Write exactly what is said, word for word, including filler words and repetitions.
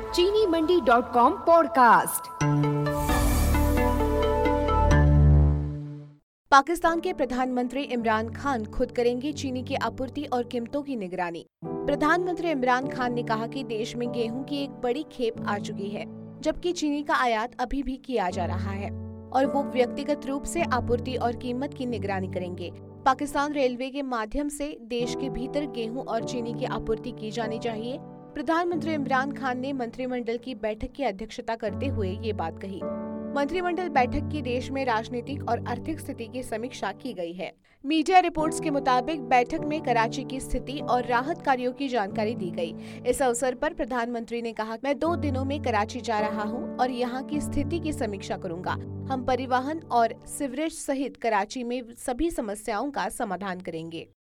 चीनी Mandi dot com podcast. Pakistan के प्रधानमंत्री इमरान खान खुद करेंगे चीनी की आपूर्ति और कीमतों की निगरानी। प्रधानमंत्री इमरान खान ने कहा कि देश में गेहूं की एक बड़ी खेप आ चुकी है, जबकि चीनी का आयात अभी भी किया जा रहा है और वो व्यक्तिगत रूप से आपूर्ति और कीमत की निगरानी करेंगे। पाकिस्तान रेलवे के माध्यम से देश के भीतर गेहूं और चीनी की आपूर्ति की जानी चाहिए। प्रधानमंत्री इमरान खान ने मंत्रिमंडल की बैठक की अध्यक्षता करते हुए ये बात कही। मंत्रिमंडल बैठक की देश में राजनीतिक और आर्थिक स्थिति की समीक्षा की गई है। मीडिया रिपोर्ट्स के मुताबिक बैठक में कराची की स्थिति और राहत कार्यों की जानकारी दी गई। इस अवसर पर प्रधानमंत्री ने कहा, मैं दो दिनों में कराची जा रहा हूं और यहां की स्थिति की समीक्षा करूंगा। हम परिवहन और सीवरेज सहित कराची में सभी समस्याओं का समाधान करेंगे।